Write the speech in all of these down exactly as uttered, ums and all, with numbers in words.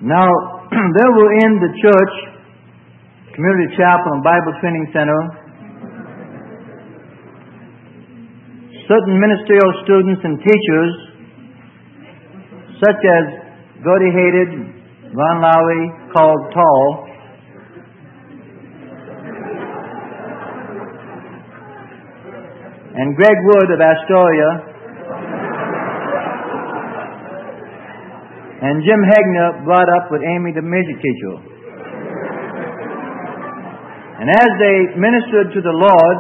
Now, there were in the church, community chapel and Bible training center, certain ministerial students and teachers, such as Gordy Hated, Ron Lowry, called Tall, and Greg Wood of Astoria, and Jim Hegner brought up with Amy, the music teacher. And as they ministered to the Lord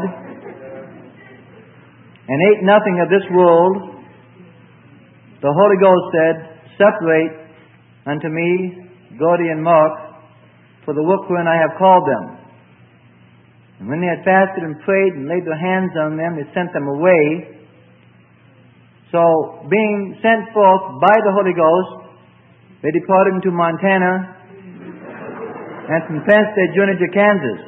and ate nothing of this world, the Holy Ghost said, "Separate unto me Gordy and Mark for the work wherein I have called them." And when they had fasted and prayed and laid their hands on them, they sent them away. So, being sent forth by the Holy Ghost, they departed into Montana, and from thence they journeyed to Kansas.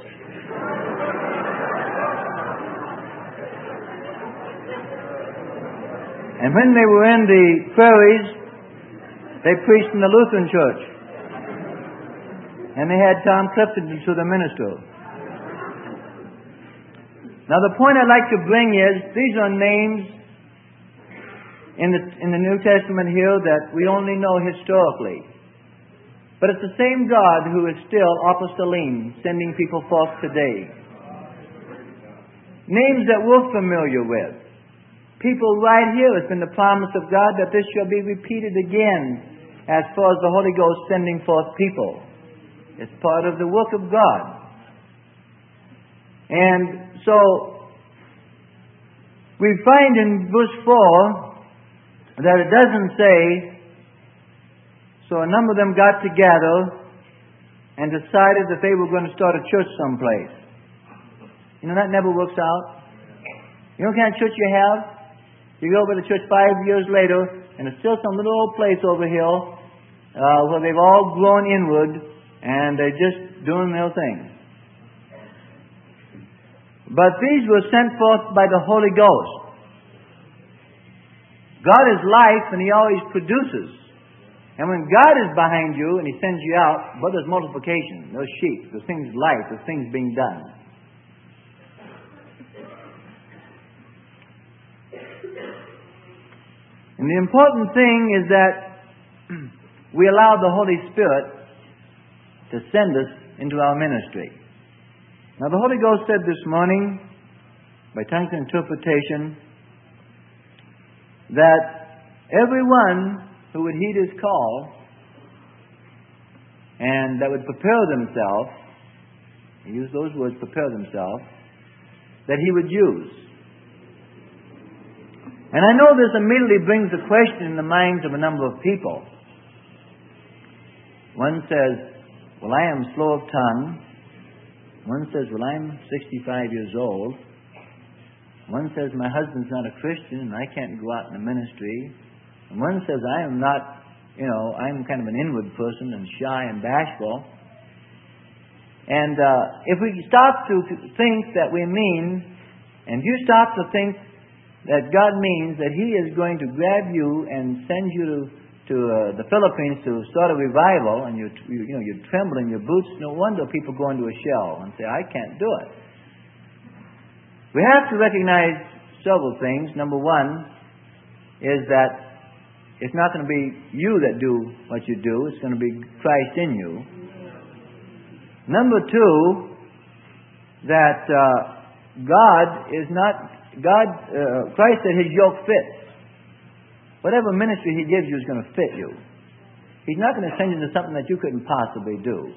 And when they were in the prairies, they preached in the Lutheran Church. And they had Tom Clifton to the minister. Now the point I'd like to bring is, these are names in the, in the New Testament here that we only know historically. But it's the same God who is still apostolene, sending people forth today. Names that we're familiar with. People right here, it's been the promise of God that this shall be repeated again as far as the Holy Ghost sending forth people. It's part of the work of God. And so, we find in verse four that it doesn't say, so a number of them got together and decided that they were going to start a church someplace. You know, that never works out. You know what kind of church you have? You go over to church five years later, and there's still some little old place over here uh, where they've all grown inward, and they're just doing their thing. But these were sent forth by the Holy Ghost. God is life, and He always produces. And when God is behind you and He sends you out, but there's multiplication, there's sheep, there's things life, there's things being done. And the important thing is that we allow the Holy Spirit to send us into our ministry. Now the Holy Ghost said this morning, by tongues and interpretation, that everyone who would heed His call and that would prepare themselves, He used those words, prepare themselves, that He would use. And I know this immediately brings a question in the minds of a number of people. One says, well, I am slow of tongue. One says, well, I'm sixty-five years old. One says, my husband's not a Christian and I can't go out in the ministry. And one says, I am not, you know, I'm kind of an inward person and shy and bashful. And uh, if we stop to think that we mean, and if you stop to think that God means that He is going to grab you and send you to, to uh, the Philippines to start a revival, and you, you, you know, you tremble in your boots, no wonder people go into a shell and say, I can't do it. We have to recognize several things. Number one is that it's not going to be you that do what you do. It's going to be Christ in you. Number two, that uh, God is not, God, uh, Christ said His yoke fits. Whatever ministry He gives you is going to fit you. He's not going to send you to something that you couldn't possibly do.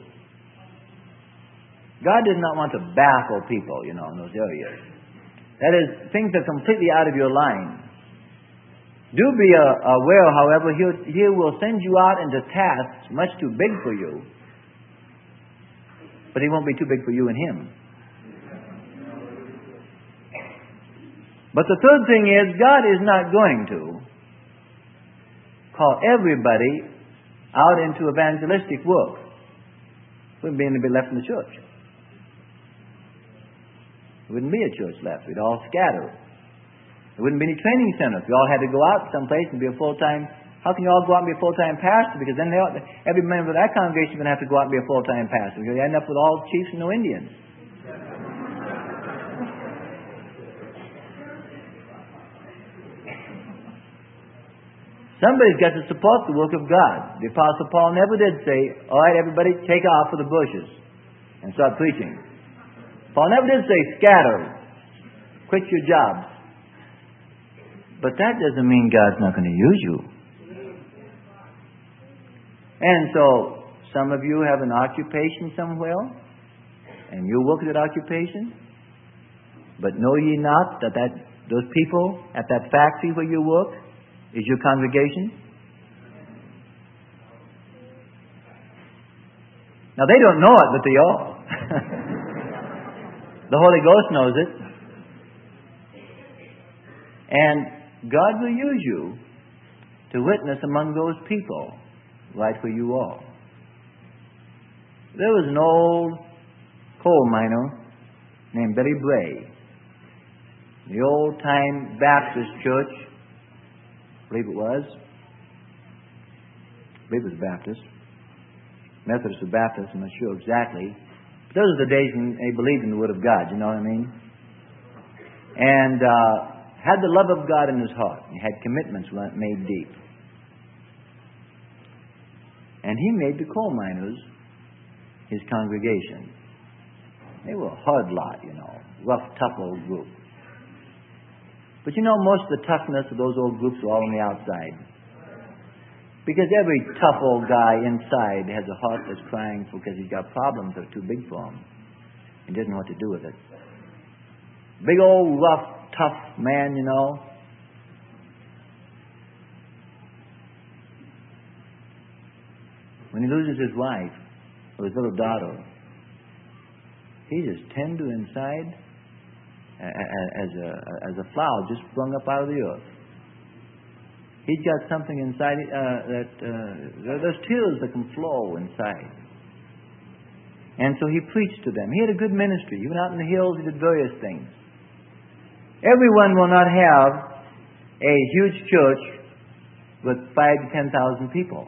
God does not want to baffle people, you know, in those areas. That is, things are completely out of your line. Do be uh, aware, however, he, he will send you out into tasks much too big for you. But He won't be too big for you and Him. But the third thing is, God is not going to call everybody out into evangelistic work. Wouldn't be anybody left in the church. There wouldn't be a church left. We'd all scatter. There wouldn't be any training centers. We all had to go out someplace and be a full-time How can you all go out and be a full-time pastor? Because then they all, every member of that congregation is going to have to go out and be a full-time pastor. Because you end up with all chiefs and no Indians. Somebody's got to support the work of God. The Apostle Paul never did say, all right, everybody, take off for the bushes and start preaching. Paul never did say, scatter, quit your jobs. But that doesn't mean God's not going to use you. And so, some of you have an occupation somewhere, and you work at that occupation, but know ye not that, that those people at that factory where you work is your congregation? Now they don't know it, but they all. The Holy Ghost knows it. And God will use you to witness among those people right where you are. There was an old coal miner named Billy Bray. The old-time Baptist church, I believe it was. I believe it was Baptist. Methodist or Baptist, I'm not sure exactly. But those are the days when they believed in the Word of God, you know what I mean? And uh, had the love of God in his heart. He had commitments made deep. And he made the coal miners his congregation. They were a hard lot, you know. Rough, tough old group. But you know, most of the toughness of those old groups are all on the outside. Because every tough old guy inside has a heart that's crying because he's got problems that are too big for him. He doesn't know what to do with it. Big old rough, tough man, you know. When he loses his wife or his little daughter, he's as tender inside as a, as a flower just sprung up out of the earth. He's got something inside uh, that uh, there's tears that can flow inside. And so he preached to them. He had a good ministry. He went out in the hills. He did various things. Everyone will not have a huge church with five to ten thousand people.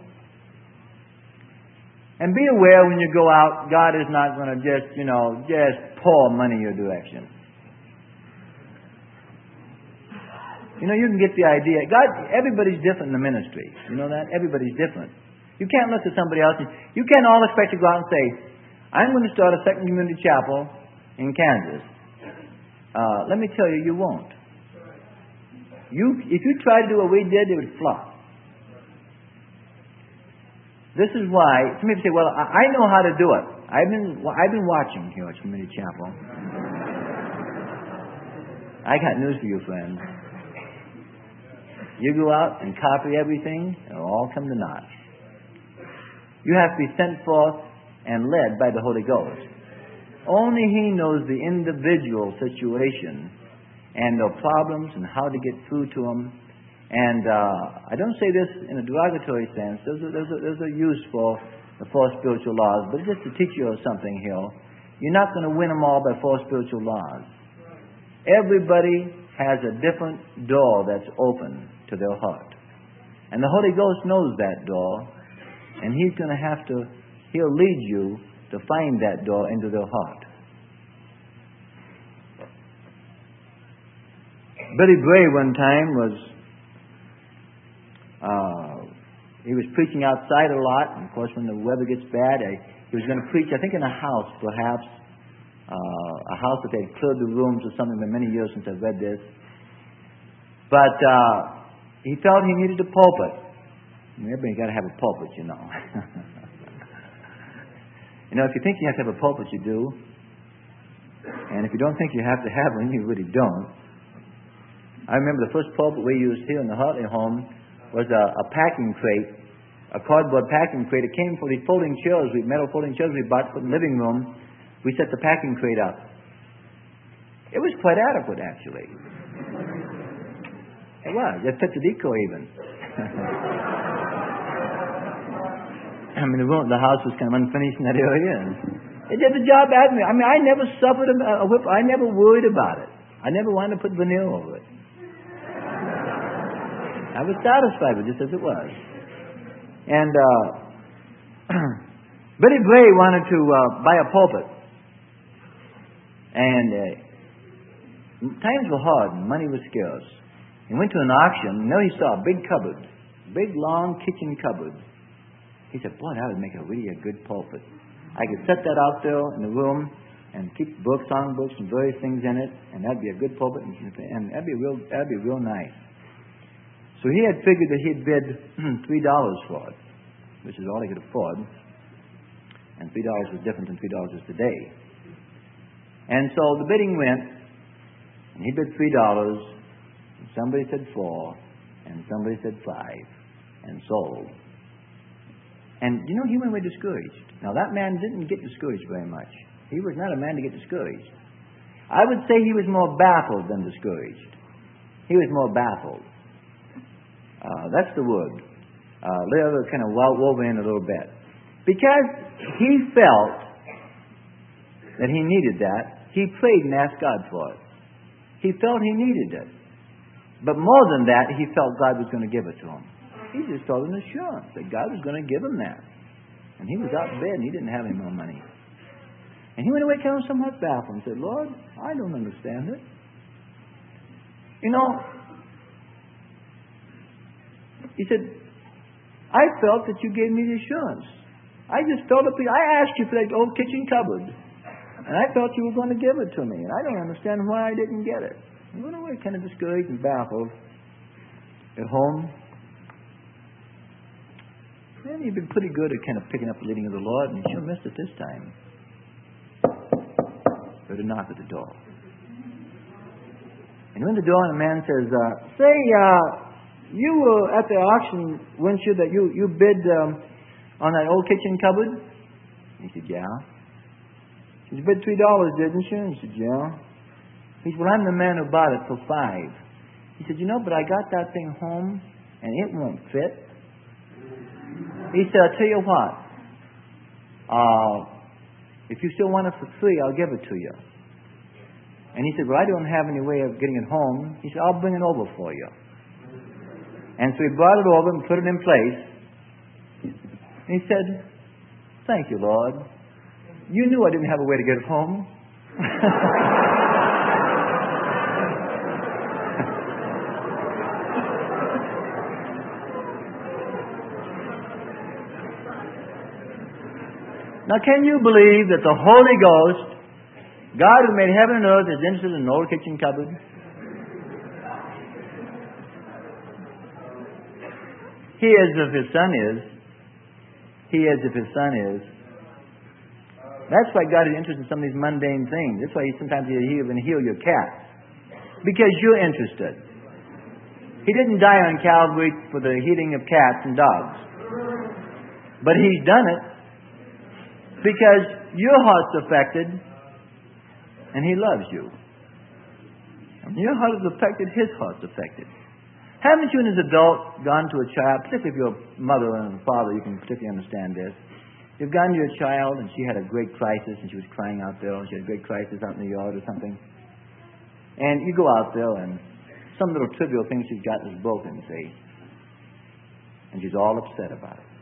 And be aware when you go out, God is not going to just, you know, just pour money your direction. You know, you can get the idea. God, everybody's different in the ministry. You know that? Everybody's different. You can't look at somebody else. And, you can't all expect to go out and say, I'm going to start a second community chapel in Kansas. Uh, let me tell you, you won't. You, if you try to do what we did, it would flop. This is why some people say, well, I know how to do it. I've been, I've been watching here at Community Chapel. I got news for you, friends. You go out and copy everything, it'll all come to naught. You have to be sent forth and led by the Holy Ghost. Only He knows the individual situation and the problems and how to get through to them. And uh, I don't say this in a derogatory sense. There's a, there's, a, there's a use for the four spiritual laws, but just to teach you something here. You're not going to win them all by four spiritual laws. Everybody has a different door that's open to their heart. And the Holy Ghost knows that door, and He's going to have to, He'll lead you to find that door into their heart. Billy Bray one time was, uh, he was preaching outside a lot, and of course when the weather gets bad, I, he was going to preach, I think in a house perhaps, uh, a house that they had cleared the rooms or something. It's been many years since I've read this. But uh, he felt he needed a pulpit. Everybody got to have a pulpit, you know. You know, if you think you have to have a pulpit, you do. And if you don't think you have to have one, you really don't. I remember the first pulpit we used here in the Hartley home was a, a packing crate, a cardboard packing crate. It came from these folding chairs, we metal folding chairs we bought to put in the living room. We set the packing crate up. It was quite adequate, actually. It was. It fit the decoy even. I mean, the, room, the house was kind of unfinished in that area. And it did the job admirably. I mean, I never suffered a, a whip. I never worried about it. I never wanted to put veneer over it. I was satisfied with just as it was. And uh, Billy Bray wanted to uh, buy a pulpit. And uh, times were hard and money was scarce. He went to an auction, and there he saw a big cupboard, big long kitchen cupboard. He said, boy, that would make a really a good pulpit. I could set that out there in the room and keep books, song books, and various things in it, and that'd be a good pulpit, and, and that'd be real, that'd be real nice. So he had figured that he'd bid three dollars for it, which is all he could afford, and three dollars was different than three dollars is today. And so the bidding went, and he bid three dollars, and somebody said four, and somebody said five, and sold. And, you know, he went away discouraged. Now, that man didn't get discouraged very much. He was not a man to get discouraged. I would say he was more baffled than discouraged. He was more baffled. Uh, that's the word. Uh, let it kind of wove in a little bit. Because he felt that he needed that, he prayed and asked God for it. He felt he needed it. But more than that, he felt God was going to give it to him. He just felt an assurance that God was going to give him that. And he was out in bed and he didn't have any more money. And he went away kind of somewhat baffled and said, Lord, I don't understand it. You know, he said, I felt that you gave me the assurance. I just felt it. I asked you for that old kitchen cupboard. And I felt you were going to give it to me. And I don't understand why I didn't get it. He went away kind of discouraged and baffled. At home, man, he'd been pretty good at kind of picking up the leading of the Lord, and he sure missed it this time. Heard a knock at the door. And when the door and the man says, uh, say, uh, you were at the auction, weren't you, that you, you bid um, on that old kitchen cupboard? He said, yeah. He said, you bid three dollars, didn't you? He said, yeah. He said, well, I'm the man who bought it for five. He said, you know, but I got that thing home, and it won't fit. He said, I'll tell you what, uh, if you still want it for free, I'll give it to you. And he said, well, I don't have any way of getting it home. He said, I'll bring it over for you. And so he brought it over and put it in place. And he said, thank you, Lord. You knew I didn't have a way to get it home. Now, can you believe that the Holy Ghost, God who made heaven and earth, is interested in an old kitchen cupboard? He is if His Son is. He is if His Son is. That's why God is interested in some of these mundane things. That's why he, sometimes He'll even heal your cat. Because you're interested. He didn't die on Calvary for the healing of cats and dogs. But He's done it because your heart's affected, and He loves you. And your heart is affected, His heart's affected. Haven't you, as an adult, gone to a child, particularly if you're a mother and father, you can particularly understand this. You've gone to your child, and she had a great crisis, and she was crying out there, and she had a great crisis out in the yard or something. And you go out there, and some little trivial thing she's got is broken, see? And she's all upset about it.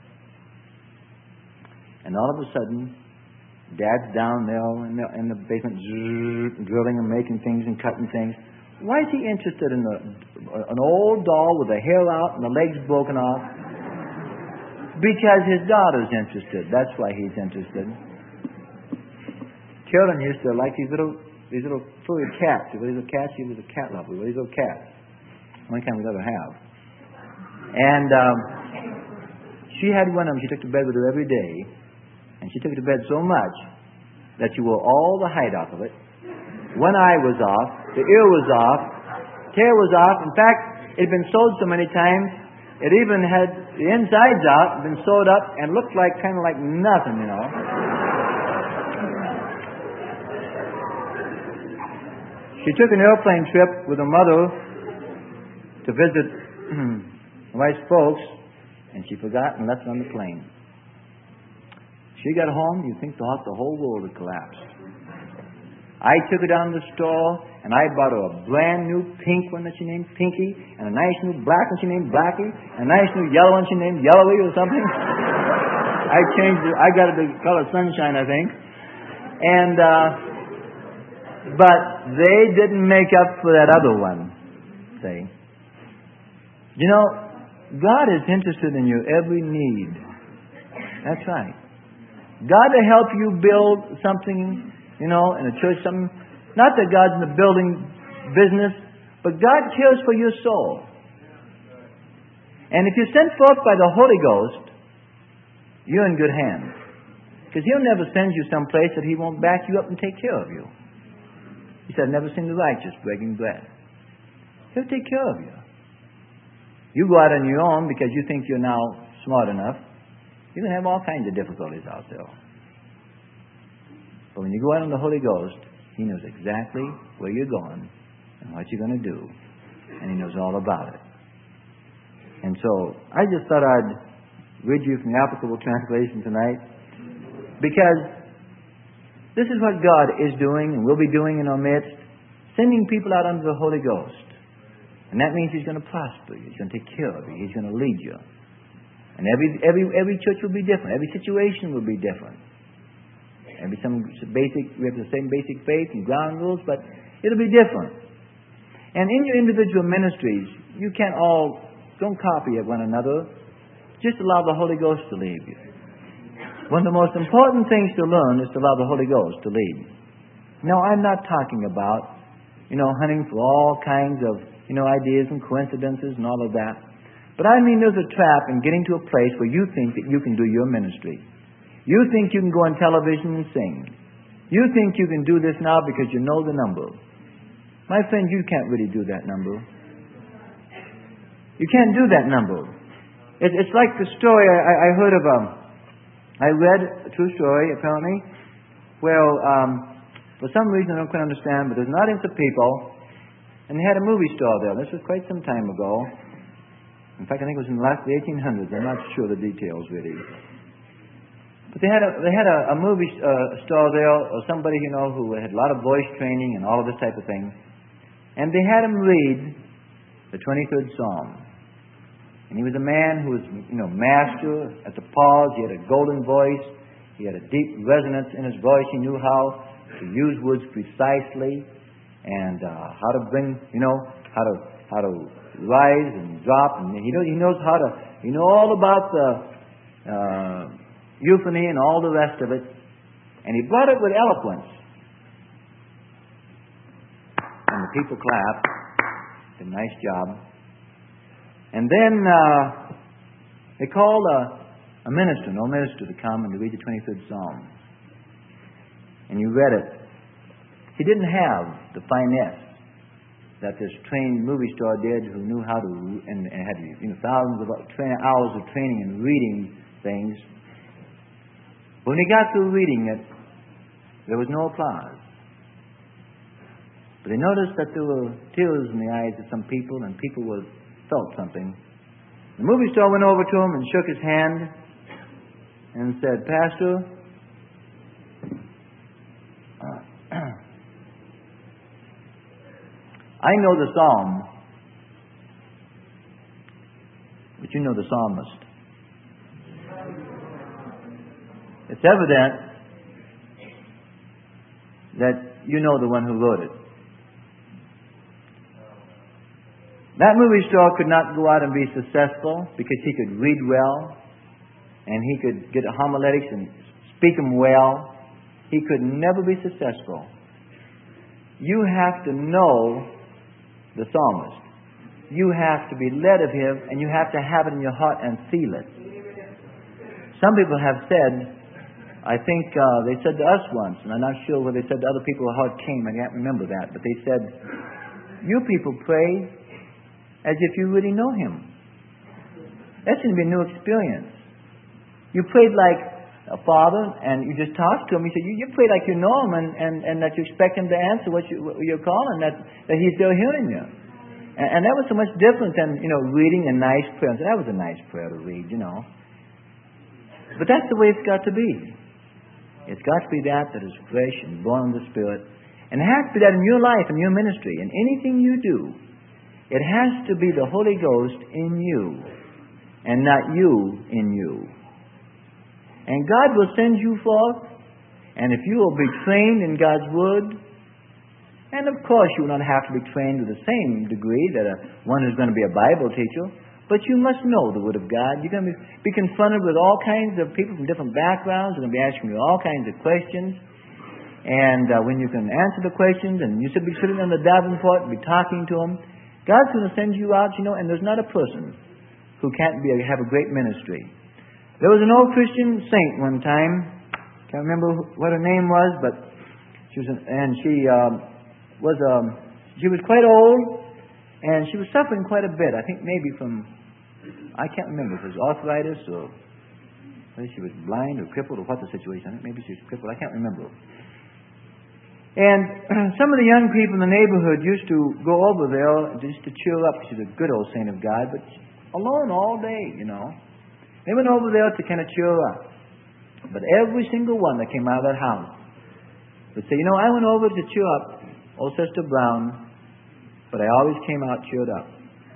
And all of a sudden, Dad's down there in the, in the basement, zzz, drilling and making things and cutting things. Why is he interested in a, an old doll with the hair out and the legs broken off? Because his daughter's interested. That's why he's interested. Children used to like these little these little furry cats. These little cats, he was a cat lover. These little cats. Only kind we'd ever have. And um, she had one of them she took to bed with her every day. And she took it to bed so much that she wore all the hide off of it. One eye was off, the ear was off, tail was off. In fact, it had been sewed so many times, it even had the insides out, been sewed up, and looked like kind of like nothing, you know. She took an airplane trip with her mother to visit my wife's folks, and she forgot and left it on the plane. She got home, you'd think the whole world had collapsed. I took her down to the store, and I bought her a brand new pink one that she named Pinky, and a nice new black one she named Blackie, and a nice new yellow one she named Yellowy or something. I changed it. I got it the color Sunshine, I think. And, uh, but they didn't make up for that other one, see. You know, God is interested in your every need. That's right. God to help you build something, you know, in a church, something. Not that God's in the building business, but God cares for your soul. And if you're sent forth by the Holy Ghost, you're in good hands. Because He'll never send you someplace that He won't back you up and take care of you. He said, never seen the righteous begging bread. He'll take care of you. You go out on your own because you think you're now smart enough, you're going to have all kinds of difficulties out there. But when you go out on the Holy Ghost, He knows exactly where you're going and what you're going to do. And He knows all about it. And so, I just thought I'd read you from the applicable translation tonight, because this is what God is doing and will be doing in our midst, sending people out under the Holy Ghost. And that means He's going to prosper you. He's going to take care of you. He's going to lead you. And every every every church will be different. Every situation will be different. Every some basic we have the same basic faith and ground rules, but it'll be different. And in your individual ministries, you can't all don't copy of one another. Just allow the Holy Ghost to lead you. One of the most important things to learn is to allow the Holy Ghost to lead. No, I'm not talking about, you know, hunting for all kinds of, you know, ideas and coincidences and all of that. But I mean there's a trap in getting to a place where you think that you can do your ministry. You think you can go on television and sing. You think you can do this now because you know the number. My friend, you can't really do that number. You can't do that number. It, it's like the story I, I heard of, um, I read a true story, apparently, where um, for some reason I don't quite understand, but there's an audience of people, and they had a movie store there. This was quite some time ago. In fact, I think it was in the last the eighteen hundreds. I'm not sure the details really. But they had a they had a, a movie uh, store there, or somebody, you know, who had a lot of voice training and all of this type of thing. And they had him read the twenty-third Psalm. And he was a man who was, you know, master at the pause. He had a golden voice. He had a deep resonance in his voice. He knew how to use words precisely, and uh, how to bring, you know, how to how to rise and drop. And he knows he knows how to, you know, all about the uh, euphony and all the rest of it. And he brought it with eloquence. And the people clapped. Did a nice job. And then uh, they called a, a minister, no minister, to come and to read the twenty-third Psalm. And you read it. He didn't have the finesse that this trained movie star did, who knew how to, and, and had you know thousands of tra- hours of training and reading things. When he got through reading it, there was no applause. But they noticed that there were tears in the eyes of some people, and people were felt something. The movie star went over to him and shook his hand and said, "Pastor, uh, I know the psalm, but you know the psalmist. It's evident that you know the one who wrote it. That movie star could not go out and be successful because he could read well and he could get homiletics and speak them well. He could never be successful. You have to know the psalmist. You have to be led of him, and you have to have it in your heart and feel it. Some people have said, I think uh, they said to us once, and I'm not sure whether they said to other people how it came, I can't remember that, but they said, you people pray as if you really know Him. That's going to be a new experience. You prayed like a father, and you just talked to Him. You said, you, you pray like you know Him, and, and, and that you expect Him to answer what, you, what you're calling, that, that He's still hearing you. And, and that was so much different than, you know, reading a nice prayer. So that was a nice prayer to read, you know. But that's the way it's got to be. It's got to be that that is fresh and born of the Spirit. And it has to be that in your life, in your ministry, in anything you do. It has to be the Holy Ghost in you and not you in you. And God will send you forth, and if you will be trained in God's Word, and of course you will not have to be trained to the same degree that a, one who's going to be a Bible teacher, but you must know the Word of God. You're going to be, be confronted with all kinds of people from different backgrounds. They're going to be asking you all kinds of questions. And uh, when you can answer the questions, and you should be sitting on the davenport and be talking to them, God's going to send you out, you know, and there's not a person who can't be have a great ministry. There was an old Christian saint one time. Can't remember what her name was, but she was, an, and she um, was um, she was quite old, and she was suffering quite a bit. I think maybe from I can't remember if it was arthritis or maybe she was blind or crippled or what the situation. I think maybe she was crippled. I can't remember. And some of the young people in the neighborhood used to go over there just to cheer her up. She's a good old saint of God, but alone all day, you know. They went over there to kind of cheer her up. But every single one that came out of that house would say, you know, I went over to cheer up old Sister Brown, but I always came out cheered up.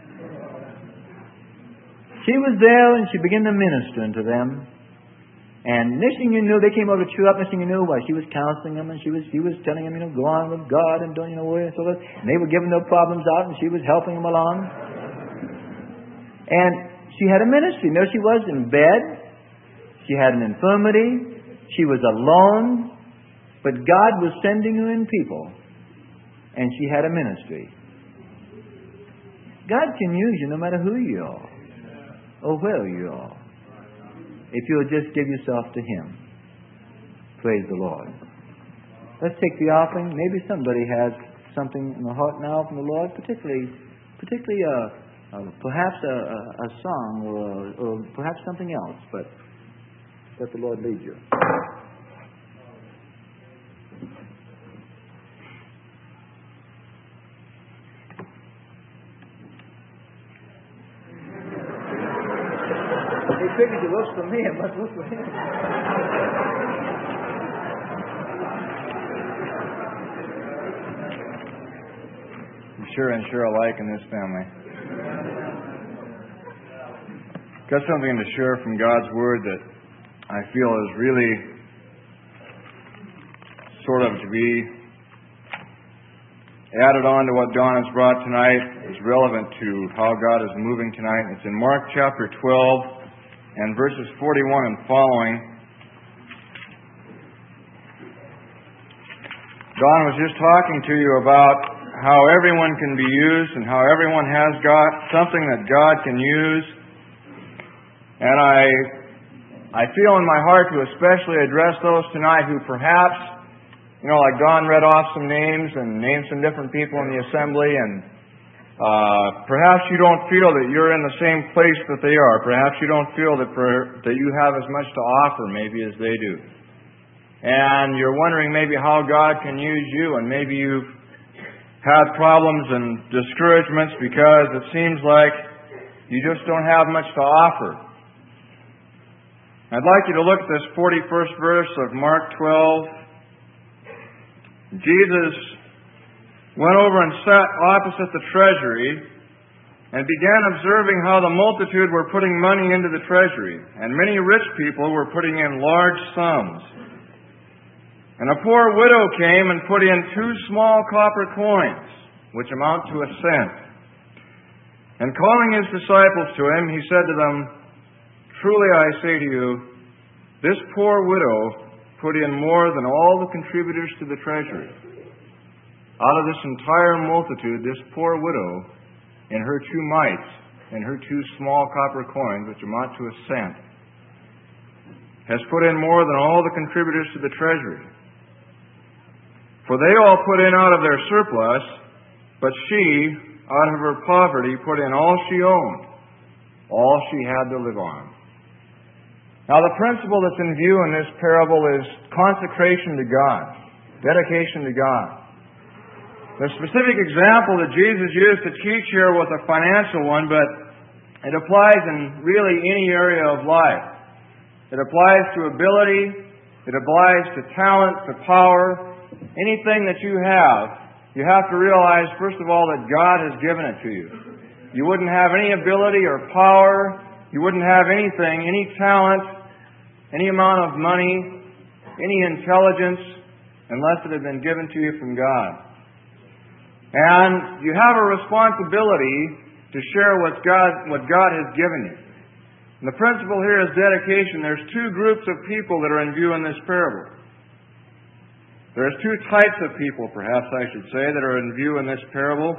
She was there and she began to minister unto them. And next thing you knew, they came over to cheer up. Next thing you knew, well, she was counseling them, and she was she was telling them, you know, go on with God and don't, you know, worry and so forth. And they were giving their problems out, and she was helping them along. And she had a ministry. There she was in bed. She had an infirmity. She was alone. But God was sending her in people. And she had a ministry. God can use you no matter who you are or where you are, if you'll just give yourself to Him. Praise the Lord. Let's take the offering. Maybe somebody has something in the heart now from the Lord, particularly, particularly uh, uh, perhaps a, a, a song or, or perhaps something else. But let the Lord lead you. He figured it works for me, it must work for him. I'm sure and sure alike in this family. Got something to share from God's Word that I feel is really sort of to be added on to what Don has brought tonight, is relevant to how God is moving tonight. It's in Mark chapter twelve and verses forty-one and following. Don was just talking to you about how everyone can be used and how everyone has got something that God can use. And I I feel in my heart to especially address those tonight who perhaps, you know, like Don read off some names and named some different people in the assembly, and uh, perhaps you don't feel that you're in the same place that they are. Perhaps you don't feel that per, that you have as much to offer maybe as they do. And you're wondering maybe how God can use you, and maybe you've had problems and discouragements because it seems like you just don't have much to offer. I'd like you to look at this forty-first verse of Mark twelve. Jesus went over and sat opposite the treasury and began observing how the multitude were putting money into the treasury, and many rich people were putting in large sums. And a poor widow came and put in two small copper coins, which amount to a cent. And calling his disciples to him, he said to them, "Truly I say to you, this poor widow put in more than all the contributors to the treasury. Out of this entire multitude, this poor widow, in her two mites, and her two small copper coins, which amount to a cent, has put in more than all the contributors to the treasury. For they all put in out of their surplus, but she, out of her poverty, put in all she owned, all she had to live on." Now, the principle that's in view in this parable is consecration to God, dedication to God. The specific example that Jesus used to teach here was a financial one, but it applies in really any area of life. It applies to ability, it applies to talent, to power, anything that you have, you have to realize, first of all, that God has given it to you. You wouldn't have any ability or power. You wouldn't have anything, any talent, any amount of money, any intelligence, unless it had been given to you from God. And you have a responsibility to share what God, what God has given you. And the principle here is dedication. There's two groups of people that are in view in this parable. There's two types of people, perhaps I should say, that are in view in this parable.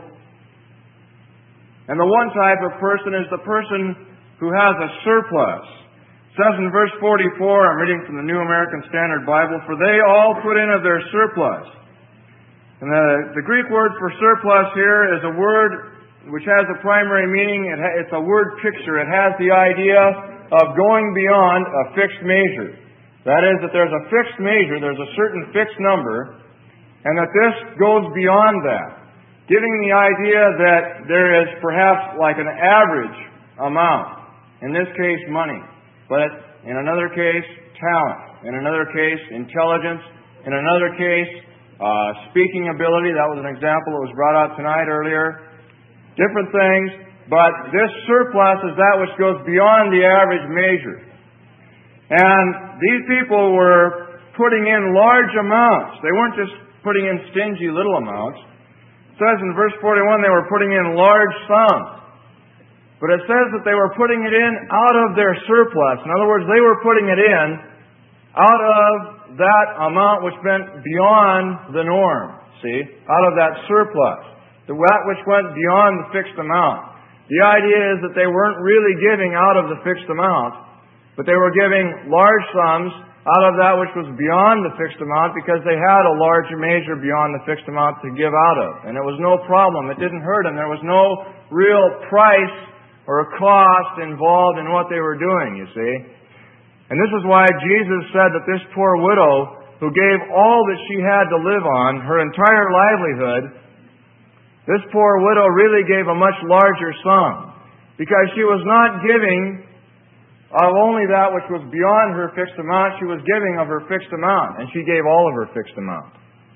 And the one type of person is the person who has a surplus. It says in verse forty-four, I'm reading from the New American Standard Bible, "For they all put in of their surplus." And the, the Greek word for surplus here is a word which has a primary meaning. It ha, it's a word picture. It has the idea of going beyond a fixed measure. That is, that there's a fixed measure, there's a certain fixed number, and that this goes beyond that, giving the idea that there is perhaps like an average amount. In this case, money. But in another case, talent. In another case, intelligence. In another case, uh, speaking ability. That was an example that was brought out tonight earlier. Different things. But this surplus is that which goes beyond the average measure. And these people were putting in large amounts. They weren't just putting in stingy little amounts. It says in verse forty-one they were putting in large sums. But it says that they were putting it in out of their surplus. In other words, they were putting it in out of that amount which went beyond the norm. See? Out of that surplus. That which went beyond the fixed amount. The idea is that they weren't really giving out of the fixed amount, but they were giving large sums out of that which was beyond the fixed amount because they had a larger measure beyond the fixed amount to give out of. And it was no problem. It didn't hurt them. There was no real price or cost involved in what they were doing, you see. And this is why Jesus said that this poor widow, who gave all that she had to live on, her entire livelihood, this poor widow really gave a much larger sum because she was not giving of only that which was beyond her fixed amount. She was giving of her fixed amount, and she gave all of her fixed amount.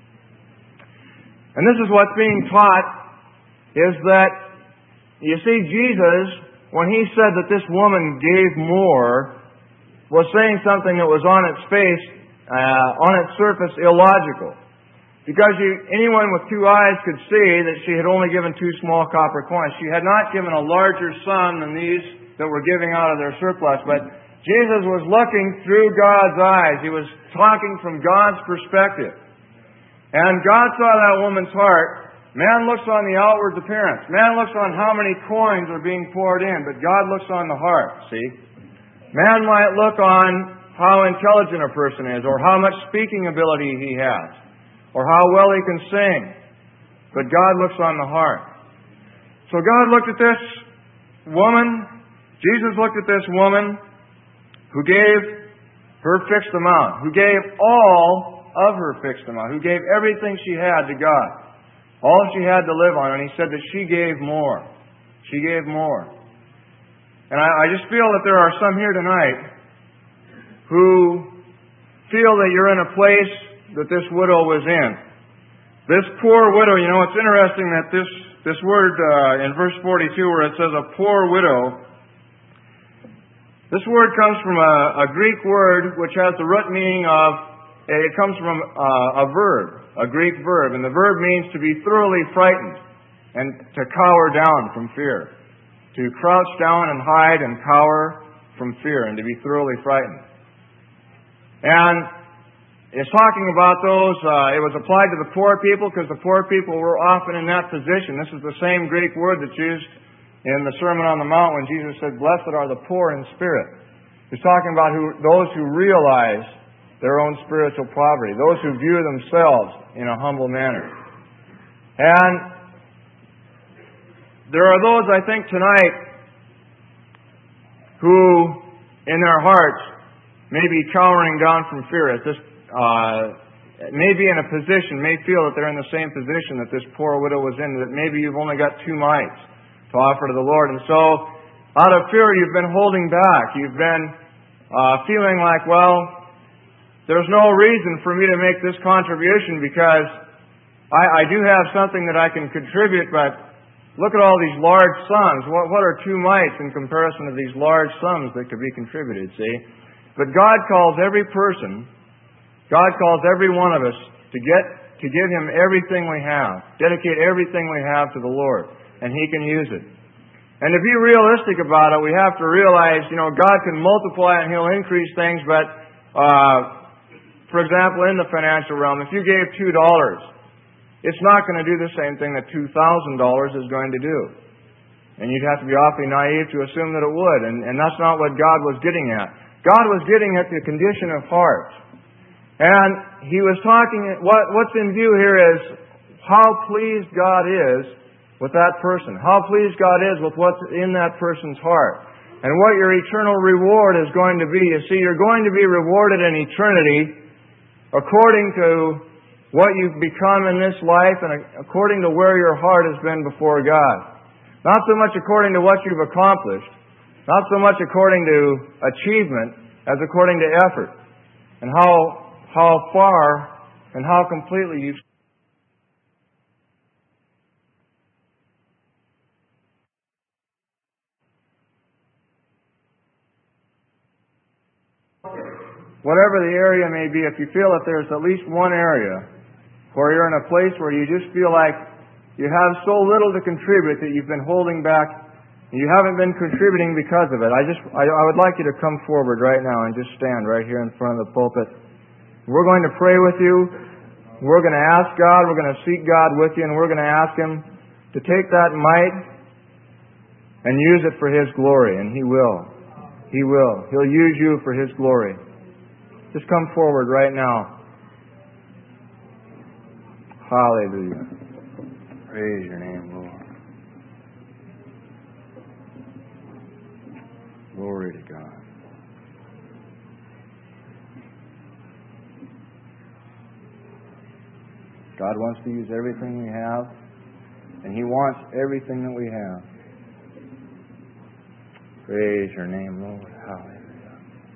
And this is what's being taught, is that, you see, Jesus, when He said that this woman gave more, was saying something that was on its face, uh, on its surface, illogical. Because you, anyone with two eyes could see that she had only given two small copper coins. She had not given a larger sum than these that were giving out of their surplus. But Jesus was looking through God's eyes. He was talking from God's perspective. And God saw that woman's heart. Man looks on the outward appearance. Man looks on how many coins are being poured in. But God looks on the heart, see? Man might look on how intelligent a person is, or how much speaking ability he has, or how well he can sing. But God looks on the heart. So God looked at this woman. Jesus looked at this woman who gave her fixed amount, who gave all of her fixed amount, who gave everything she had to God, all she had to live on, and He said that she gave more. She gave more. And I, I just feel that there are some here tonight who feel that you're in a place that this widow was in. This poor widow, you know, it's interesting that this, this word uh, in verse forty-two where it says a poor widow, this word comes from a, a Greek word which has the root meaning of, it comes from uh, a verb, a Greek verb. And the verb means to be thoroughly frightened and to cower down from fear. To crouch down and hide and cower from fear and to be thoroughly frightened. And it's talking about those, uh, it was applied to the poor people because the poor people were often in that position. This is the same Greek word that's used in the Sermon on the Mount when Jesus said, "Blessed are the poor in spirit." He's talking about who, those who realize their own spiritual poverty, those who view themselves in a humble manner. And there are those, I think, tonight who, in their hearts, may be cowering down from fear at this Uh, may be in a position, may feel that they're in the same position that this poor widow was in, that maybe you've only got two mites to offer to the Lord. And so, out of fear, you've been holding back. You've been uh, feeling like, well, there's no reason for me to make this contribution because I, I do have something that I can contribute, but look at all these large sums. What, what are two mites in comparison to these large sums that could be contributed, see? But God calls every person, God calls every one of us to get to give Him everything we have, dedicate everything we have to the Lord, and He can use it. And to be realistic about it, we have to realize, you know, God can multiply and He'll increase things, but, uh, for example, in the financial realm, if you gave two dollars, it's not going to do the same thing that two thousand dollars is going to do. And you'd have to be awfully naive to assume that it would, and, and that's not what God was getting at. God was getting at the condition of heart. And He was talking, what, what's in view here is how pleased God is with that person. How pleased God is with what's in that person's heart. And what your eternal reward is going to be. You see, you're going to be rewarded in eternity according to what you've become in this life and according to where your heart has been before God. Not so much according to what you've accomplished, not so much according to achievement as according to effort and how how far and how completely you've whatever the area may be, if you feel that there's at least one area where you're in a place where you just feel like you have so little to contribute that you've been holding back, and you haven't been contributing because of it, I just I, I would like you to come forward right now and just stand right here in front of the pulpit. We're going to pray with you. We're going to ask God, we're going to seek God with you, and we're going to ask Him to take that might and use it for His glory, and He will. He will. He'll use you for His glory. Just come forward right now. Hallelujah. Praise your name, Lord. Glory to God. God wants to use everything we have, and He wants everything that we have. Praise your name, Lord. Hallelujah.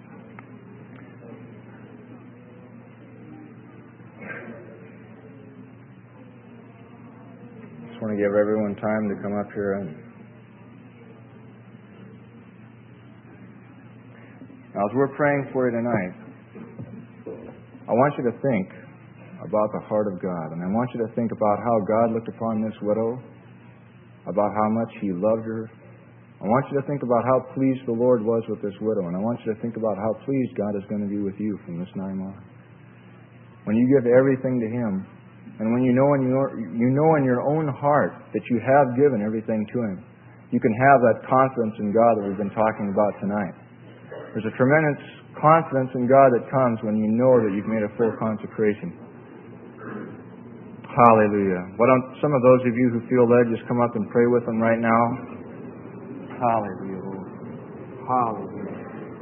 Just want to give everyone time to come up here and now, as we're praying for you tonight, I want you to think about the heart of God. And I want you to think about how God looked upon this widow, about how much He loved her. I want you to think about how pleased the Lord was with this widow. And I want you to think about how pleased God is going to be with you from this time on. When you give everything to Him, and when you know in your, you know in your own heart that you have given everything to Him, you can have that confidence in God that we've been talking about tonight. There's a tremendous confidence in God that comes when you know that you've made a full consecration. Hallelujah. Why don't some of those of you who feel led just come up and pray with them right now? Hallelujah, Lord. Hallelujah.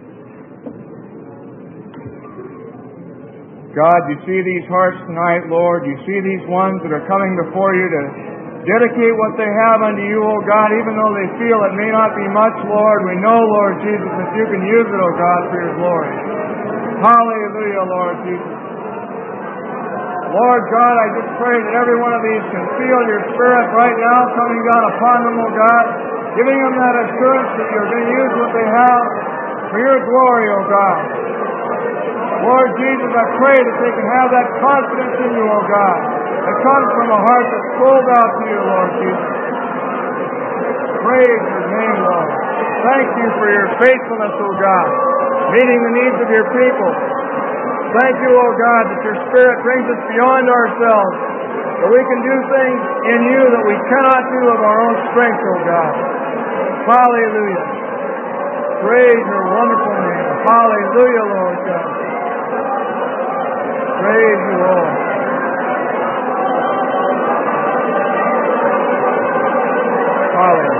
God, you see these hearts tonight, Lord. You see these ones that are coming before you to dedicate what they have unto you, O God, even though they feel it may not be much, Lord. We know, Lord Jesus, that you can use it, O God, for your glory. Hallelujah, Lord Jesus. Lord God, I just pray that every one of these can feel your Spirit right now coming down upon them, O God, giving them that assurance that you're going to use what they have for your glory, O God. Lord Jesus, I pray that they can have that confidence in you, O God, that comes from a heart that's sold out to you, Lord Jesus. Praise your name, Lord. Thank you for your faithfulness, O God, meeting the needs of your people. Thank you, O God, that your Spirit brings us beyond ourselves, that we can do things in you that we cannot do of our own strength, O God. Hallelujah. Praise your wonderful name. Hallelujah, Lord God. Praise you, Lord. Hallelujah.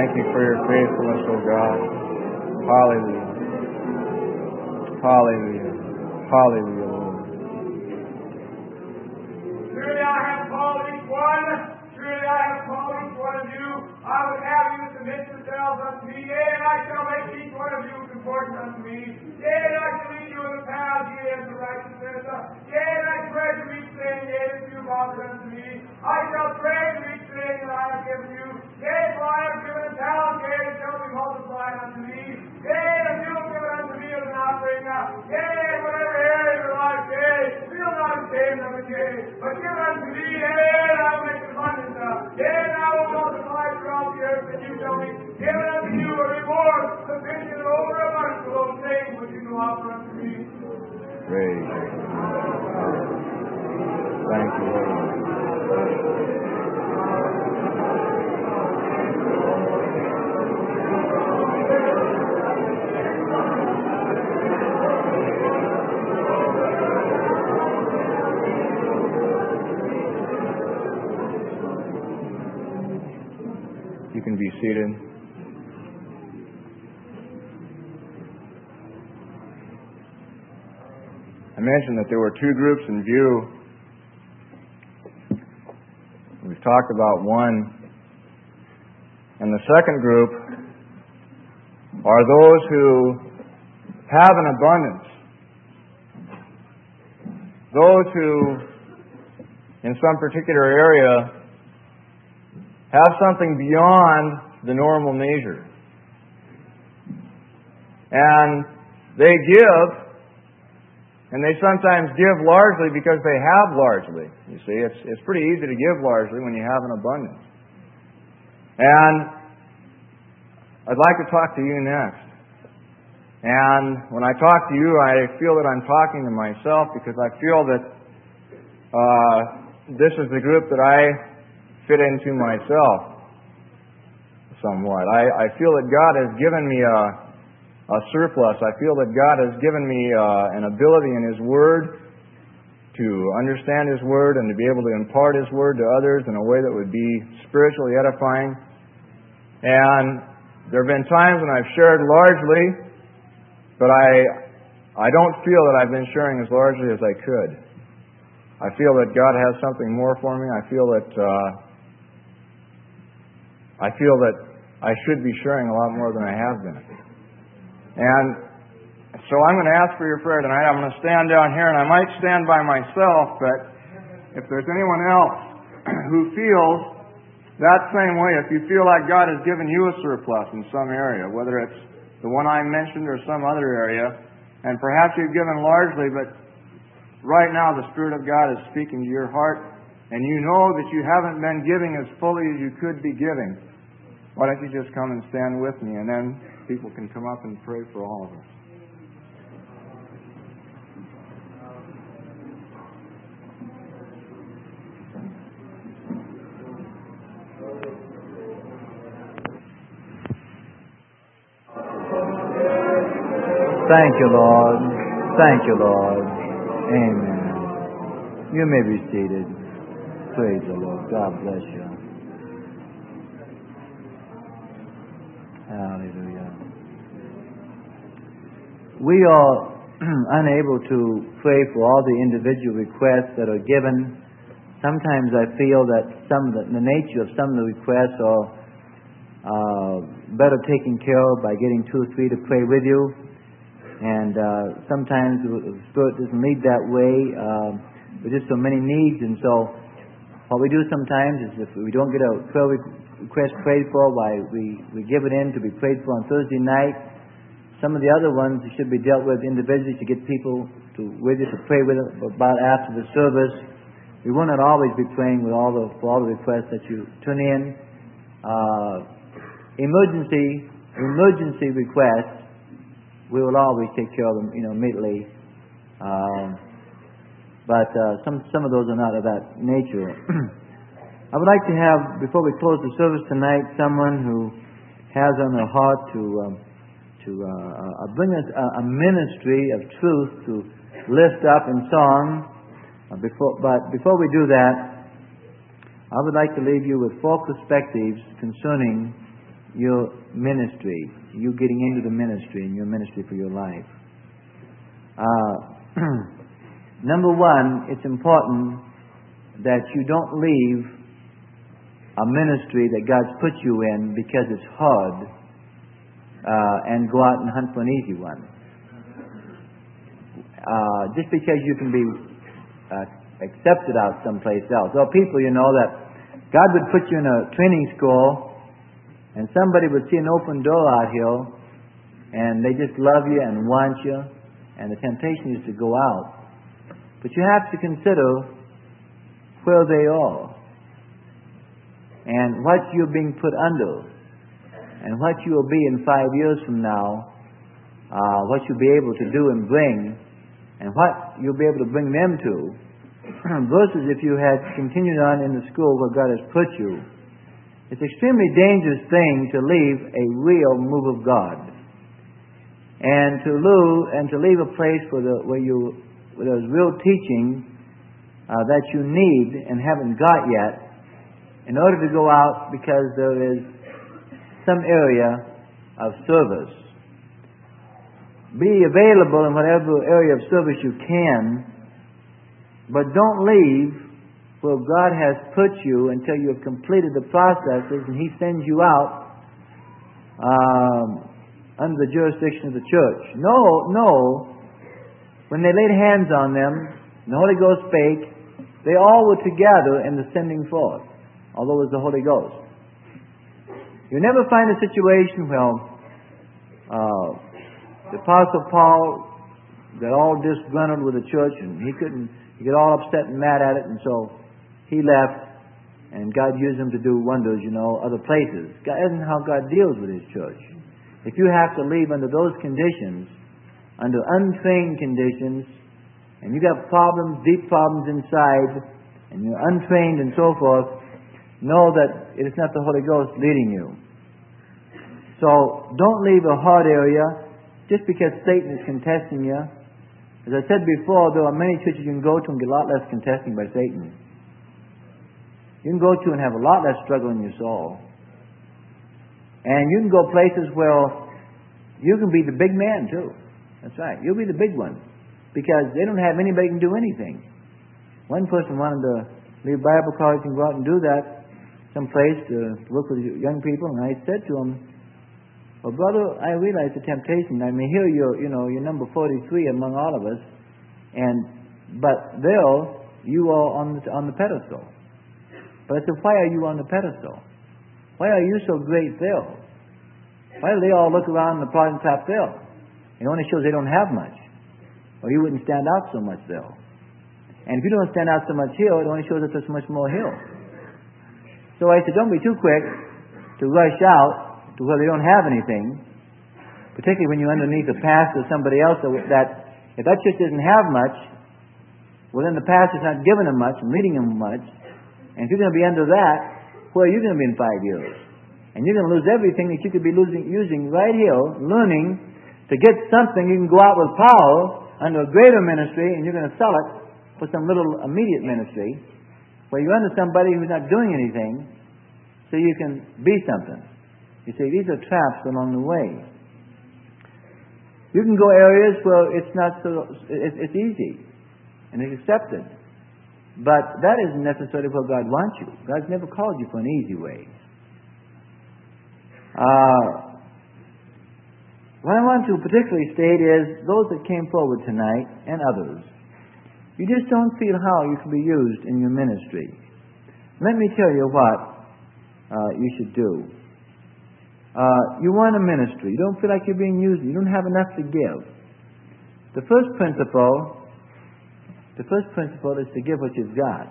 thank you for your faithfulness, O God. Hallelujah. Hallelujah. Hallelujah, Lord. Surely I have called each one. Surely I have called each one of you. I would have you to submit yourselves unto me. Yea, and I shall make each one of you conform unto me. Yea, and I shall lead you in the path, yea, unto righteousness. Yea, and I treasure each thing, yea, that you have offered unto me. I shall treasure each thing that I have given you. Yea, for I have given a talent, yea, it shall be multiplied unto me. Yea, and you have given unto me as an offering. Yea, in whatever area of your life, yea, feel not ashamed of it, yea, but give unto me, yea, and I will make it abundant. Yea, and I will multiply throughout the earth, and you shall be given unto you a reward sufficient and over abundant for those things which you shall offer unto me. Praise you. Thank you, Lord. You can be seated. I mentioned that there were two groups in view. We've talked about one. And the second group are those who have an abundance. Those who, in some particular area, have something beyond the normal measure. And they give, and they sometimes give largely because they have largely. You see, it's it's pretty easy to give largely when you have an abundance. And I'd like to talk to you next. And when I talk to you, I feel that I'm talking to myself because I feel that uh, this is the group that I fit into myself somewhat. I, I feel that God has given me a, a surplus. I feel that God has given me uh, an ability in His Word to understand His Word and to be able to impart His Word to others in a way that would be spiritually edifying. And there have been times when I've shared largely, but I I don't feel that I've been sharing as largely as I could. I feel that God has something more for me. I feel that uh, I feel that I should be sharing a lot more than I have been. And so I'm going to ask for your prayer tonight. I'm going to stand down here, and I might stand by myself, but if there's anyone else who feels that same way, if you feel like God has given you a surplus in some area, whether it's the one I mentioned or some other area, and perhaps you've given largely, but right now the Spirit of God is speaking to your heart, and you know that you haven't been giving as fully as you could be giving, why don't you just come and stand with me, and then people can come up and pray for all of us. Thank you, Lord. Thank you, Lord. Amen. You may be seated. Praise the Lord. God bless you. Hallelujah. We are unable to pray for all the individual requests that are given. Sometimes I feel that some of the, the nature of some of the requests are uh, better taken care of by getting two or three to pray with you. And uh, sometimes the Spirit doesn't lead that way. Uh, there's just so many needs, and so what we do sometimes is if we don't get a prayer request prayed for, why we, we give it in to be prayed for on Thursday night. Some of the other ones should be dealt with individually to get people to with you to pray with about after the service. We will not always be praying with all the for all the requests that you turn in. Uh, emergency emergency requests, we will always take care of them, you know, immediately. Um, but uh, some some of those are not of that nature. I would like to have, before we close the service tonight, someone who has on their heart to um, to uh, uh, bring us a, a ministry of truth to lift up in song. Uh, before, but before we do that, I would like to leave you with four perspectives concerning your ministry, you getting into the ministry and your ministry for your life. Uh, number one, it's important that you don't leave a ministry that God's put you in because it's hard uh, and go out and hunt for an easy one. Uh, just because you can be uh, accepted out someplace else. There are people, you know, that God would put you in a training school and somebody would see an open door out here and they just love you and want you, and the temptation is to go out. But you have to consider where they are and what you're being put under and what you will be in five years from now, uh, what you'll be able to do and bring, and what you'll be able to bring them to, versus if you had continued on in the school where God has put you. It's an extremely dangerous thing to leave a real move of God, and to lose and to leave a place where the where you where there's real teaching uh, that you need and haven't got yet, in order to go out because there is some area of service. Be available in whatever area of service you can, but don't leave where God has put you until you have completed the processes and He sends you out um, under the jurisdiction of the church. No, no. When they laid hands on them, and the Holy Ghost spake, they all were together in the sending forth, although it was the Holy Ghost. You never find a situation where uh, the Apostle Paul got all disgruntled with the church and he couldn't, he got all upset and mad at it, and so he left, and God used him to do wonders, you know, other places. That isn't how God deals with His church. If you have to leave under those conditions, under untrained conditions, and you got problems, deep problems inside, and you're untrained and so forth, know that it is not the Holy Ghost leading you. So don't leave a hard area just because Satan is contesting you. As I said before, there are many churches you can go to and get a lot less contesting by Satan. You can go to and have a lot less struggle in your soul. And you can go places where you can be the big man too. That's right. You'll be the big one. Because they don't have anybody who can do anything. One person wanted to leave Bible college and go out and do that someplace to work with young people, and I said to him, well, brother, I realize the temptation. I mean, here you're, you know, you're number forty-three among all of us, and but there you are on the, on the pedestal. But I said, why are you on the pedestal? Why are you so great there? Why do they all look around the plot and top there? It only shows they don't have much, or you wouldn't stand out so much there. And if you don't stand out so much here, it only shows that there's so much more here. So I said, don't be too quick to rush out to where they don't have anything, particularly when you're underneath the pastor or somebody else that, if that church doesn't have much, well then the pastor's not giving them much and leading them much. And if you're going to be under that, where are you going to be in five years? And you're going to lose everything that you could be losing, using right here, learning to get something. You can go out with power under a greater ministry, and you're going to sell it for some little immediate ministry, where you're under somebody who's not doing anything, so you can be something. You see, these are traps along the way. You can go areas where it's not so, it's, it's easy and it's accepted. But that isn't necessarily where God wants you. God's never called you for an easy way. Uh, what I want to particularly state is those that came forward tonight and others, you just don't feel how you can be used in your ministry. Let me tell you what uh, you should do. Uh, you want a ministry. You don't feel like you're being used. You don't have enough to give. The first principle, the first principle is to give what you've got.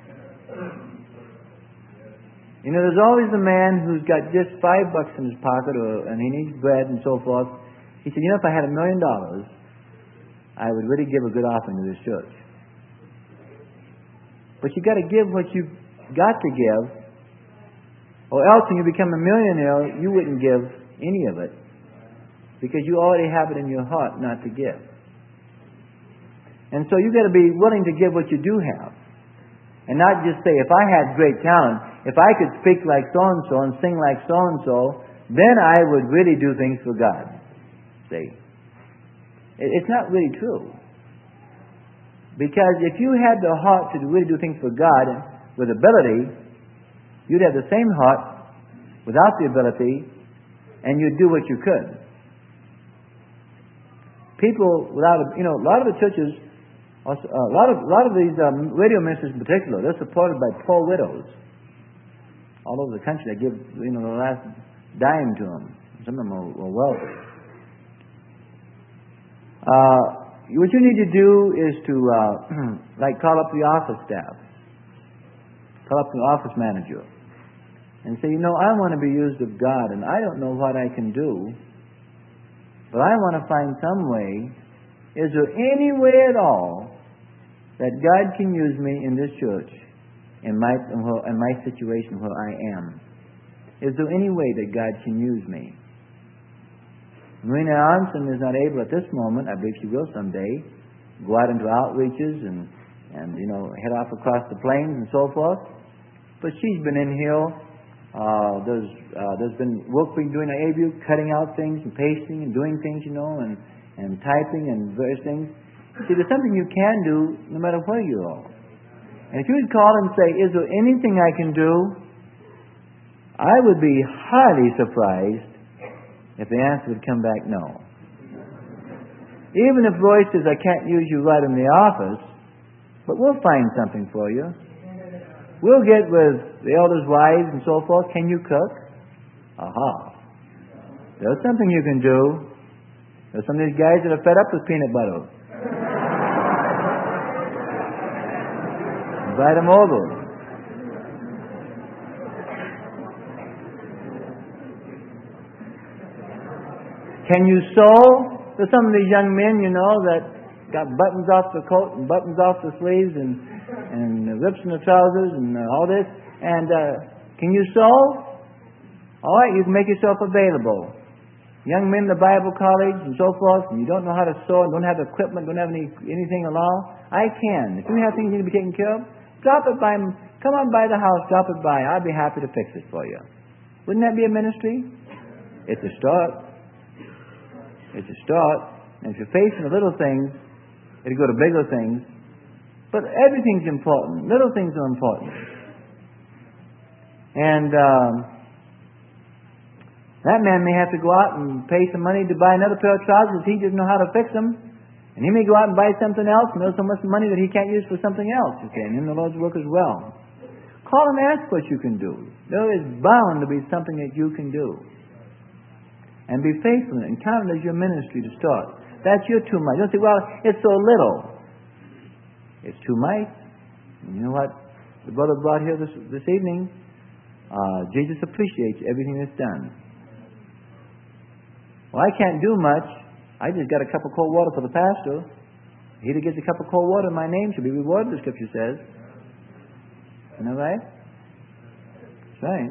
You know, there's always a man who's got just five bucks in his pocket, or and he needs bread and so forth. He said, you know, if I had a million dollars, I would really give a good offering to this church. But you got to give what you've got to give, or else when you become a millionaire, you wouldn't give any of it, because you already have it in your heart not to give. And so you've got to be willing to give what you do have, and not just say, if I had great talent, if I could speak like so-and-so and sing like so-and-so, then I would really do things for God. See? It's not really true. Because if you had the heart to really do things for God with ability, you'd have the same heart without the ability, and you'd do what you could. People without, you know, a lot of the churches, a lot of a lot of these um, radio ministers in particular, they're supported by poor widows all over the country. They give, you know, the last dime to them. Some of them are, are wealthy. Uh, what you need to do is to, uh, like, call up the office staff, call up the office manager, and say, you know, I want to be used of God, and I don't know what I can do, but I want to find some way. Is there any way at all that God can use me in this church, in my in my situation where I am? Is there any way that God can use me? Marina Armstrong is not able at this moment, I believe she will someday, go out into outreaches and, and you know, head off across the plains and so forth. But she's been in here. Uh, there's uh, there's been work being doing at A B U, cutting out things and pasting and doing things, you know, and, and typing and various things. See, there's something you can do no matter where you are. And if you would call and say, is there anything I can do? I would be highly surprised if the answer would come back no. Even if Roy says, I can't use you right in the office, but we'll find something for you. We'll get with the elders' wives and so forth. Can you cook? Aha. There's something you can do. There's some of these guys that are fed up with peanut butter. Invite them over. Can you sew? There's some of these young men, you know, that got buttons off the coat and buttons off the sleeves and, and rips in the trousers and uh, all this. And uh, can you sew? All right, you can make yourself available. Young men in the Bible college and so forth, and you don't know how to sew and don't have equipment, don't have any anything along, I can. If you have things you need to be taken care of, drop it by, come on by the house, drop it by. I'll be happy to fix it for you. Wouldn't that be a ministry? It's a start. It's a start. And if you're facing the little things, it'll go to bigger things. But everything's important. Little things are important. And um, that man may have to go out and pay some money to buy another pair of trousers. He doesn't know how to fix them. And he may go out and buy something else, and there's so much money that he can't use for something else. You can, in the Lord's work as well. Call and ask what you can do. There is bound to be something that you can do. And be faithful in it, and count it as your ministry to start. That's your two mites. Don't say, well, it's so little. It's two mites. And you know what the brother brought here this, this evening? Uh, Jesus appreciates everything that's done. Well, I can't do much. I just got a cup of cold water for the pastor. He that gets a cup of cold water in my name shall be rewarded, the Scripture says. Isn't that right? That's right.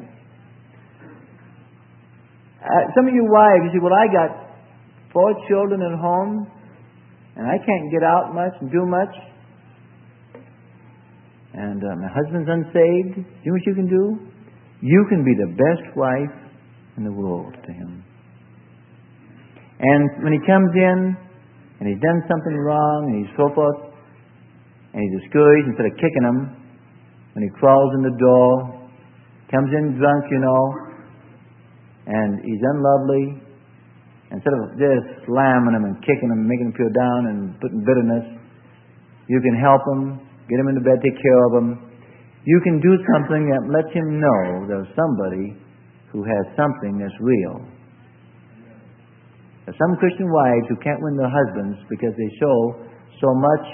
Uh, some of you wives, you say, well, I got four children at home, and I can't get out much and do much. And uh, my husband's unsaved. You know what you can do? You can be the best wife in the world to him. And when he comes in, and he's done something wrong, and he's so forth, and he's discouraged, instead of kicking him, when he crawls in the door, comes in drunk, you know, and he's unlovely, instead of just slamming him and kicking him and making him feel down and putting bitterness, you can help him, get him into bed, take care of him. You can do something that lets him know there's somebody who has something that's real. There's some Christian wives who can't win their husbands because they show so much,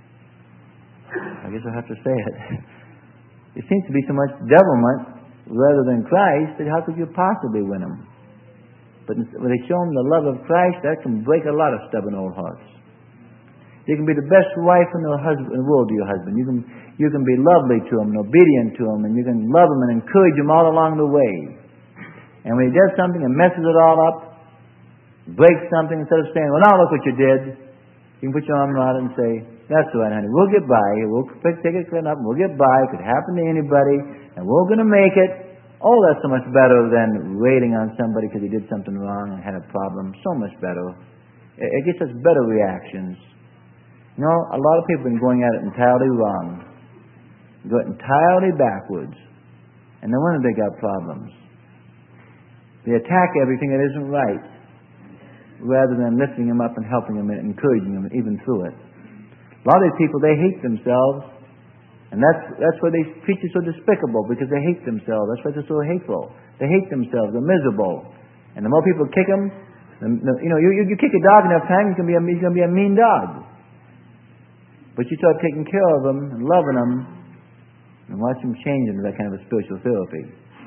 I guess I'll have to say it, it seems to be so much devilment rather than Christ, that how could you possibly win them? But when they show them the love of Christ, that can break a lot of stubborn old hearts. You can be the best wife in the, husband, in the world to your husband. You can, you can be lovely to him and obedient to him, and you can love him and encourage him all along the way. And when he does something and messes it all up, breaks something, instead of saying, well, now look what you did, you can put your arm around it and say, that's all right, honey, we'll get by. We'll take it clean up, and we'll get by. It could happen to anybody, and we're going to make it. Oh, that's so much better than waiting on somebody because he did something wrong and had a problem. So much better. It, it gets us better reactions. You know, a lot of people have been going at it entirely wrong. Going entirely backwards. And no wonder they got problems. They attack everything that isn't right, rather than lifting them up and helping them and encouraging them even through it. A lot of these people, they hate themselves. And that's that's why they preachers so despicable, because they hate themselves. That's why they're so hateful. They hate themselves. They're miserable. And the more people kick them, the, the, you know, you, you, you kick a dog enough time, he's going to be a, he's going to be a mean dog. But you start taking care of them and loving them, and watch them change into that kind of a spiritual therapy.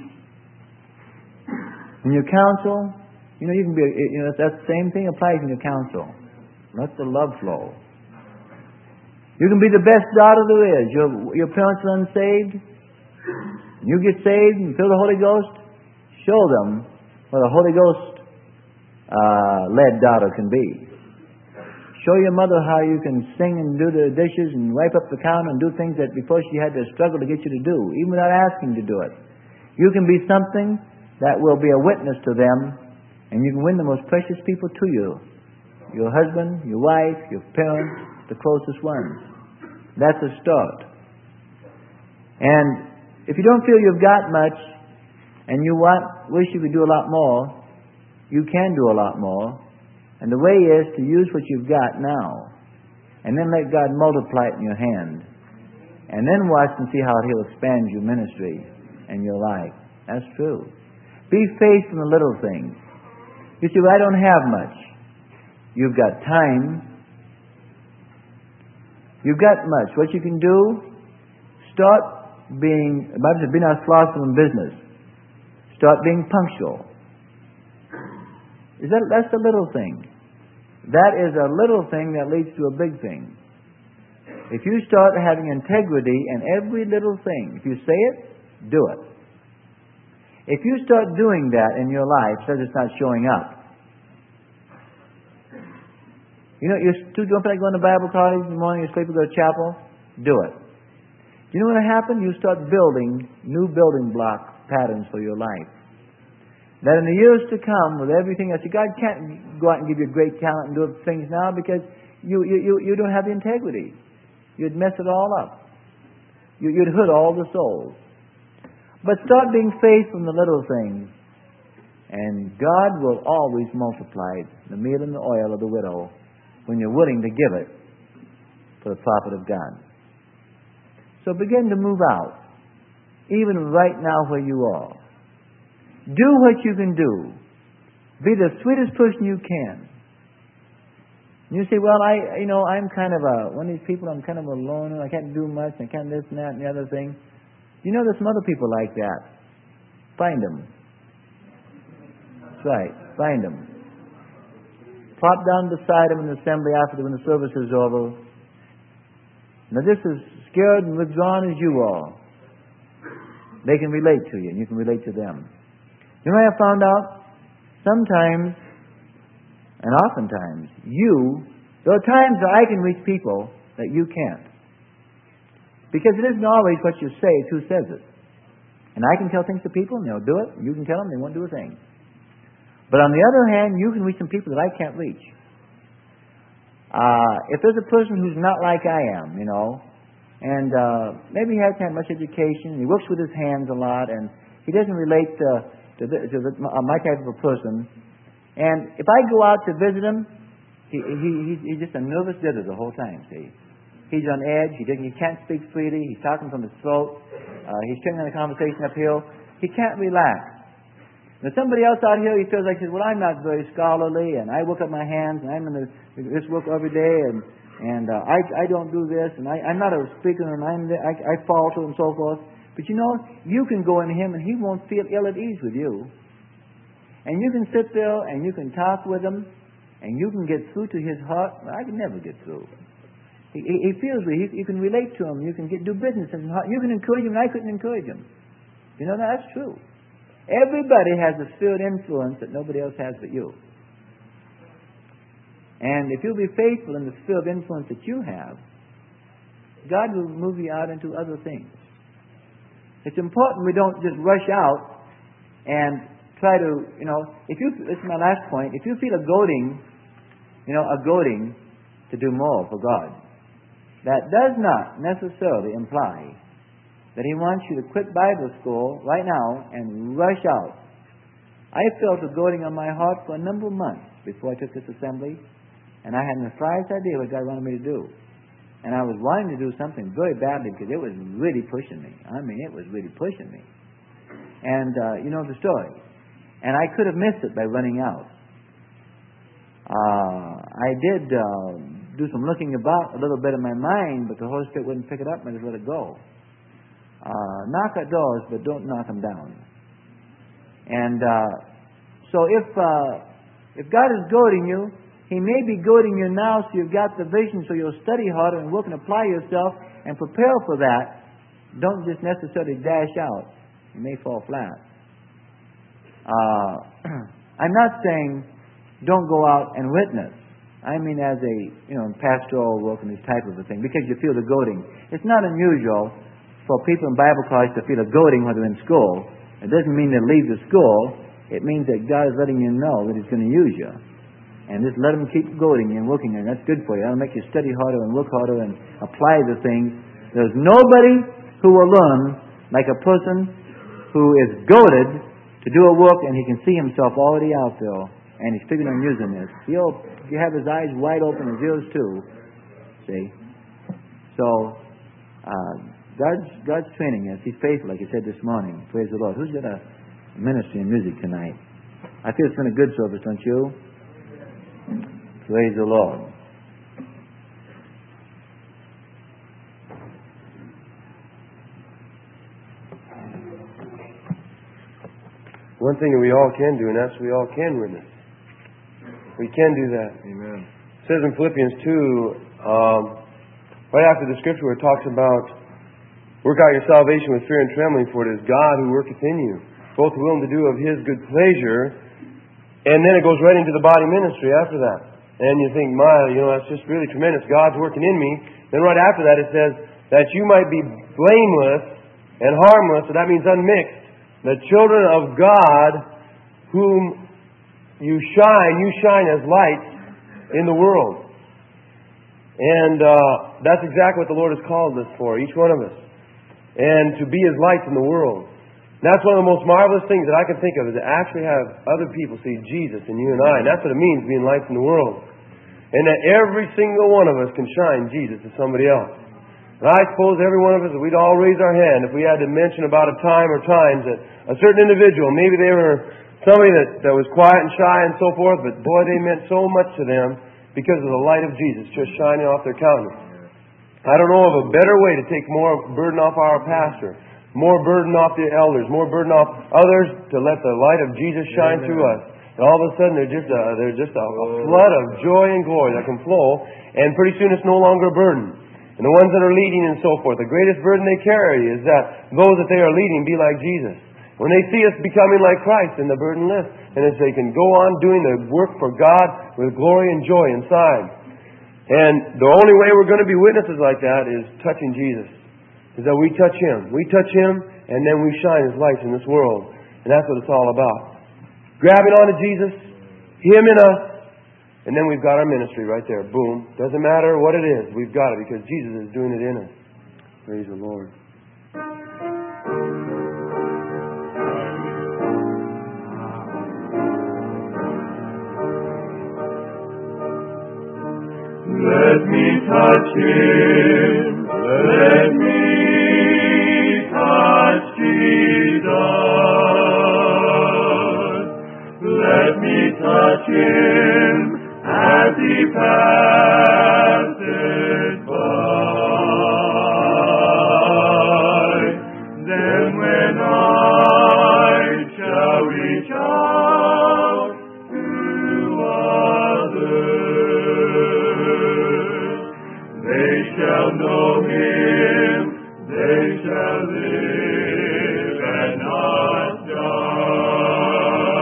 When you counsel, you know, you can be, you know, that same thing applies in your counsel. Let the love flow. You can be the best daughter there is. Your, your parents are unsaved. You get saved and feel the Holy Ghost. Show them what a Holy Ghost uh, led daughter can be. Show your mother how you can sing and do the dishes and wipe up the counter and do things that before she had to struggle to get you to do, even without asking to do it. You can be something that will be a witness to them, and you can win the most precious people to you. Your husband, your wife, your parents, the closest ones. That's a start. And if you don't feel you've got much, and you want, wish you could do a lot more, you can do a lot more. And the way is to use what you've got now, and then let God multiply it in your hand. And then watch and see how He'll expand your ministry and your life. That's true. Be faithful in the little things. You see, well, I don't have much. You've got time. You've got much. What you can do, start being, the Bible says, be not slothful in business. Start being punctual. Is that, that's a little thing. That is a little thing that leads to a big thing. If you start having integrity in every little thing, if you say it, do it. If you start doing that in your life, says it's not showing up. You know, you're too don't feel like going to Bible college in the morning, you're sleeping, go to chapel, do it. You know what'll happen? You start building new building block patterns for your life. That in the years to come, with everything else, God can't go out and give you great talent and do things now because you you, you, you don't have the integrity. You'd mess it all up. You, you'd hurt all the souls. But start being faithful in the little things, and God will always multiply the meal and the oil of the widow when you're willing to give it for the profit of God. So begin to move out, even right now where you are. Do what you can do. Be the sweetest person you can. You say, well, I, you know, I'm kind of a, one of these people, I'm kind of a loner, I can't do much, I can't this and that and the other thing. You know, there's some other people like that. Find them. That's right, find them. Plop down beside them in the assembly after when the service is over. Now, just as scared and withdrawn as you are, they can relate to you, and you can relate to them. You know what I found out? Sometimes, and oftentimes, you, there are times that I can reach people that you can't. Because it isn't always what you say, it's who says it. And I can tell things to people, and they'll do it. You can tell them, they won't do a thing. But on the other hand, you can reach some people that I can't reach. Uh, if there's a person who's not like I am, you know, and uh, maybe he hasn't had much education, he works with his hands a lot, and he doesn't relate to, to, the, to the, uh, my type of a person, and if I go out to visit him, he, he, he's, he's just a nervous didder the whole time, see. He's on edge, he, he can't speak freely, he's talking from his throat, uh, he's turning on the conversation uphill, he can't relax. Now somebody else out here, he feels like, well, I'm not very scholarly, and I work up my hands, and I'm in the, this work every day, and and uh, I I don't do this, and I, I'm not a speaker, and I'm, I, I falter and so forth. But you know, you can go in him, and he won't feel ill at ease with you. And you can sit there, and you can talk with him, and you can get through to his heart. Well, I can never get through. He, he, he feels me. You can relate to him. You can get, do business in his heart. You can encourage him, and I couldn't encourage him. You know, that's true. Everybody has a spirit influence that nobody else has but you. And if you'll be faithful in the sphere of influence that you have, God will move you out into other things. It's important we don't just rush out and try to, you know, if you, this is my last point, if you feel a goading, you know, a goading to do more for God, that does not necessarily imply that He wants you to quit Bible school right now and rush out. I felt a goading on my heart for a number of months before I took this assembly, and I hadn't the slightest idea what God wanted me to do. And I was wanting to do something very badly because it was really pushing me. I mean, it was really pushing me. And uh, you know the story. And I could have missed it by running out. Uh, I did uh, do some looking about a little bit in my mind, but the Holy Spirit wouldn't pick it up and I just let it go. Uh, knock at doors, but don't knock them down. And uh, so if uh, if God is goading you, He may be goading you now so you've got the vision so you'll study harder and work and apply yourself and prepare for that. Don't just necessarily dash out. You may fall flat. Uh, I'm not saying don't go out and witness. I mean as a, you know, pastoral work and this type of a thing, because you feel the goading. It's not unusual for people in Bible college to feel a goading when they're in school. It doesn't mean they leave the school. It means that God is letting you know that He's going to use you. And just let Him keep goading you and working you. That's good for you. That'll make you study harder and work harder and apply the things. There's nobody who will learn like a person who is goaded to do a work and he can see himself already out there and he's figuring on using this. He'll you have his eyes wide open, his ears too. See? So, uh, God's, God's training us. He's faithful, like He said this morning. Praise the Lord. Who's got a ministry in music tonight? I feel it's been a good service, don't you? Praise the Lord. One thing that we all can do, and that's we all can witness. We can do that. Amen. It says in Philippians two, um, right after the scripture where it talks about work out your salvation with fear and trembling, for it is God who worketh in you, both willing to do of His good pleasure. And then it goes right into the body ministry after that. And you think, my, you know, that's just really tremendous. God's working in me. Then right after that it says that you might be blameless and harmless, so that means unmixed, the children of God whom you shine, you shine as lights in the world. And uh, that's exactly what the Lord has called us for, each one of us. And to be as lights in the world. And that's one of the most marvelous things that I can think of, is to actually have other people see Jesus in you and I. And that's what it means, being lights in the world. And that every single one of us can shine Jesus to somebody else. And I suppose every one of us, we'd all raise our hand if we had to mention about a time or times that a certain individual, maybe they were somebody that, that was quiet and shy and so forth, but boy, they meant so much to them because of the light of Jesus just shining off their countenance. I don't know of a better way to take more burden off our pastor, more burden off the elders, more burden off others, to let the light of Jesus shine Amen. Through us. And all of a sudden, there's just a, there's just a, a flood of joy and glory that can flow, and pretty soon it's no longer a burden. And the ones that are leading and so forth, the greatest burden they carry is that those that they are leading be like Jesus. When they see us becoming like Christ, then the burden lifts. And as they can go on doing the work for God with glory and joy inside. And the only way we're going to be witnesses like that is touching Jesus. Is that we touch Him. We touch Him, and then we shine His lights in this world. And that's what it's all about. Grabbing onto Jesus, Him in us, and then we've got our ministry right there. Boom. Doesn't matter what it is. We've got it because Jesus is doing it in us. Praise the Lord. Let me touch Him. Let me touch Jesus. Let me touch Him as He passes by. Then when I shall reach out to others, they shall know Him, they shall live and not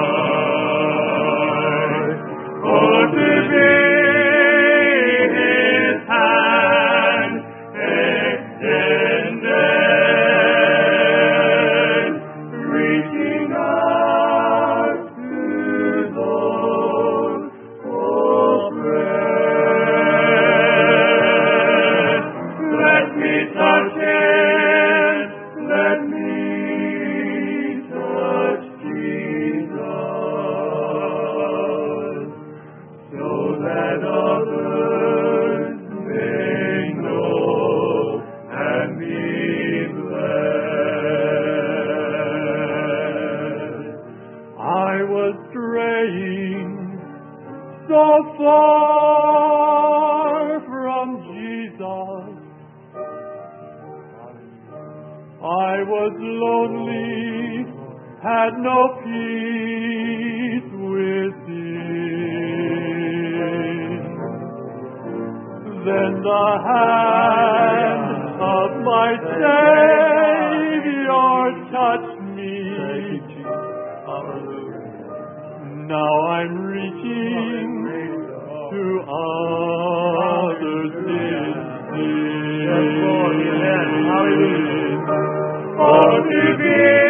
die. For to be was straying so far from Jesus. I was lonely, had no peace within. Then the hand of my Savior touched me. Now I'm reaching to others in sin. For to be